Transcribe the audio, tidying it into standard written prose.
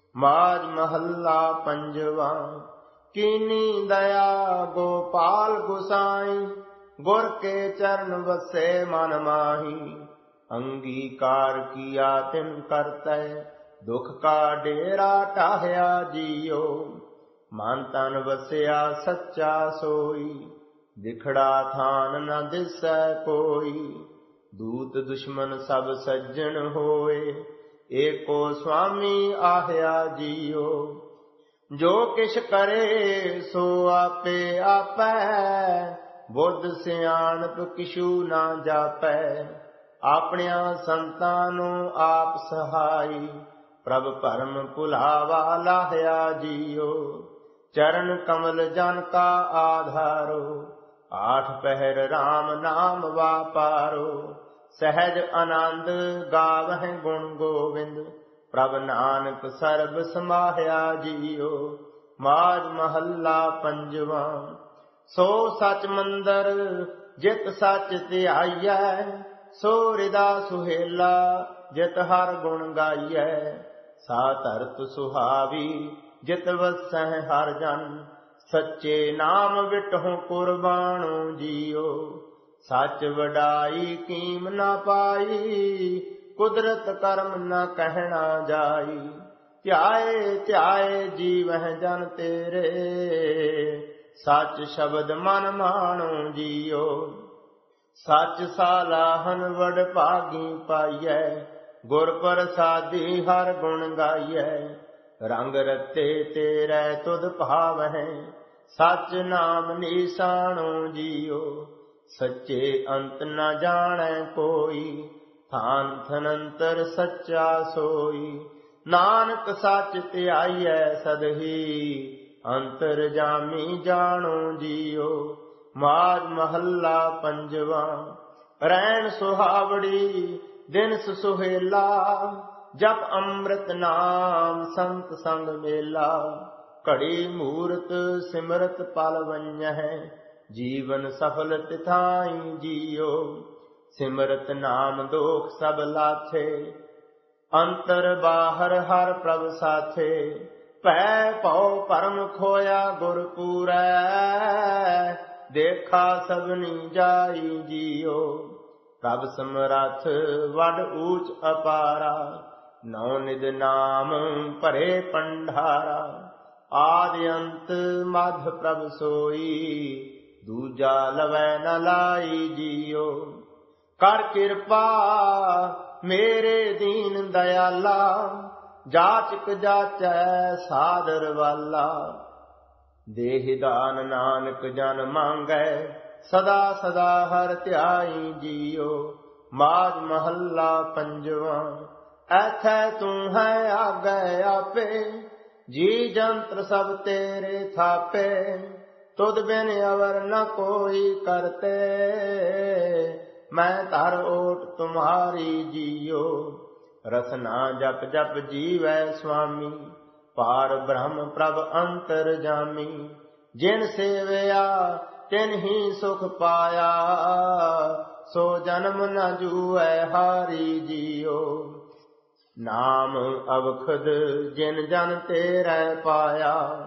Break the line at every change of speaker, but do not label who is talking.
ਮਾਝ ਮਹੱਲਾ ਪੰਜਵਾ। ਕੀਨੀ ਦਇਆ ਗੋਪਾਲ ਗੁਸਾਈ, ਗੁਰ ਕੇ ਚਰਨ ਵਸੇ ਮਨ ਮਾਹੀ। ਅੰਗੀਕਾਰ ਕੀਆ ਤਿਨ ਕਰਤੈ, ਦੁਖ ਕਾ ਡੇਰਾ ਢਾਹਿਆ ਜੀਓ। ਮਨ ਤਨ ਵਸਿਆ ਸੱਚਾ ਸੋਈ, ਦਿਖੜਾ ਥਾਨ ਨ ਦਿਸੈ ਕੋਈ। ਦੂਤ ਦੁਸ਼ਮਨ ਸਭ ਸੱਜਣ ਹੋਏ, ਏਕੋ ਸੁਆਮੀ ਆਹਿਆ ਜੀਓ। ਜੋ ਕਿਛ ਕਰੇ ਸੋ ਆਪੇ ਆਪੈ, ਬੁੱਧ ਸਿਆਣਪ ਕਿਛੂ ਨਾ ਜਾਪੈ। ਆਪਣਿਆਂ ਸੰਤਾਂ ਨੂੰ ਆਪ ਸਹਾਈ, ਪ੍ਰਭ ਭਰਮ ਭੁਲਾਵਾ ਲਾਹਿਆ ਜੀਓ। ਚਰਨ ਕਮਲ ਜਨ ਕਾ ਆਧਾਰੋ, ਆਠ ਪਹਿਰ ਰਾਮ ਨਾਮ ਵਾਪਾਰੋ। ਸਹਿਜ ਆਨੰਦ ਗਾਵਹਿ ਗੁਣ ਗੋਵਿੰਦ, ਪ੍ਰਭ ਨਾਨਕ ਸਰਬ ਸਮਾਹਿਆ ਜੀਓ। ਮਾਝ ਮਹੱਲਾ ਪੰਜਵਾ। ਸੋ ਸਚ ਮੰਦਰ ਜਿਤ ਸਚ ਧਿਆਈਐ, ਸੋ ਹਿਰਦਾ ਸੁਹੇਲਾ ਜਿਤ ਹਰ ਗੁਣ ਗਾਈਐ। ਸਾ ਧਰਤ ਸੁਹਾਵੀ ਜਿਤ ਵਸਹਿ ਹਰ ਜਨ, ਸੱਚੇ ਨਾਮ ਵਿਟਹੁ ਕੁਰਬਾਨੋ ਜੀਓ। ਸੱਚ ਵਡਾਈ ਕੀਮ ਨਾ ਪਾਈ, ਕੁਦਰਤ ਕਰਮ ਨ ਕਹਿਣਾ ਜਾਈ। ਧਿਆਏ ਧਿਆਏ ਜੀਵਹਿ ਜਨ ਤੇਰੇ, ਸੱਚ ਸ਼ਬਦ ਮਨ ਮਾਣੋ ਜੀਓ। ਸੱਚ ਸਾਲਾਹਨ ਵਡ ਭਾਗੀ ਪਾਈਐ, ਗੁਰ ਪ੍ਰਸਾਦੀ ਹਰ ਗੁਣ ਗਾਈਐ। ਰੰਗ ਰਤੇ ਤੇਰੇ ਤੁਧ ਭਾਵਹਿ, ਸੱਚ ਨਾਮ ਨੀਸਾਣੋ ਜੀਓ। ਸੱਚੇ ਅੰਤ ਨ ਜਾਣੈ ਕੋਈ, ਥਾਨ ਥਨੰਤਰ ਸੱਚਾ ਸੋਈ। ਨਾਨਕ ਸੱਚ ਧਿਆਈਐ ਸਦਹੀ, ਅੰਤਰ ਜਾਮੀ ਜਾਣੋ ਜੀਓ। ਮਾਝ ਮਹੱਲਾ ਪੰਜਵਾ। ਰੈਣ ਸੁਹਾਵੜੀ ਦਿਨ ਸੁਹੇਲਾ, ਜਪ ਅੰਮ੍ਰਿਤ ਨਾਮ ਸੰਤ ਸੰਗ ਮੇਲਾ। ਘੜੀ ਮੂਰਤ ਸਿਮਰਤ ਪਲ ਵੰਜਹਿ, ਜੀਵਨ ਸਫਲ ਤਿਥਾਈ ਜੀਓ। ਸਿਮਰਤ ਨਾਮ ਦੋਖ ਸਭ ਲਾਥੇ, ਅੰਤਰ ਬਾਹਰ ਹਰ ਪ੍ਰਭ ਸਾਥੇ। ਭੈ ਭਉ ਭਰਮ ਖੋਇਆ ਗੁਰ ਪੂਰੈ, ਦੇਖਾ ਸਭਨੀ ਜਾਈ ਜੀਓ। ਪ੍ਰਭ ਸਮਰੱਥ ਵੱਡ ਊਚ ਅਪਾਰਾ, ਨੌ ਨਿਧ ਨਾਮ ਭਰੇ ਪੰਡਾਰਾ। ਆਦਿ ਅੰਤ ਮਧ ਪ੍ਰਭ ਸੋਈ, ਦੂਜਾ ਲਵੈ ਨ ਲਾਈ ਜੀਓ। ਕਰ ਕਿਰਪਾ ਮੇਰੇ ਦੀਨ ਦਇਆਲਾ, ਜਾਚਕ ਜਾਚੈ ਸਾਦਰ ਵਾਲਾ। ਦੇਹ ਦਾਨ ਨਾਨਕ ਜਨ ਮੰਗੈ, ਸਦਾ ਸਦਾ ਹਰ ਧਿਆਈ ਜੀਓ। ਮਾਝ ਮਹੱਲਾ ਪੰਜਵਾ। ਐਥੈ ਤੂੰ ਹੈ ਆਗੈ ਆਪੇ, ਜੀ ਜੰਤਰ ਸਭ ਤੇਰੇ ਥਾਪੇ। ਤੁਧ ਬਿਨ ਅਵਰ ਨ ਕੋਈ ਕਰਤੇ, ਮੈਂ ਧਰ ਓਟ ਤੁਮਹਾਰੀ ਜੀਓ। ਰਸਨਾ ਜਪ ਜਪ ਜੀਵੈ ਸੁਆਮੀ, ਪਾਰ ਬ੍ਰਹਮ ਪ੍ਰਭ ਅੰਤਰ ਜਾਮੀ। ਜਿਨ ਸੇਵਿਆ ਤਿਨ ਹੀ ਸੁਖ ਪਾਇਆ, ਸੋ ਜਨਮ ਨ ਜੂਐ ਹਾਰੀ ਜੀਓ। ਨਾਮ ਅਵਖਦ ਜਿਨ ਜਨ ਤੇਰੇ ਪਾਇਆ,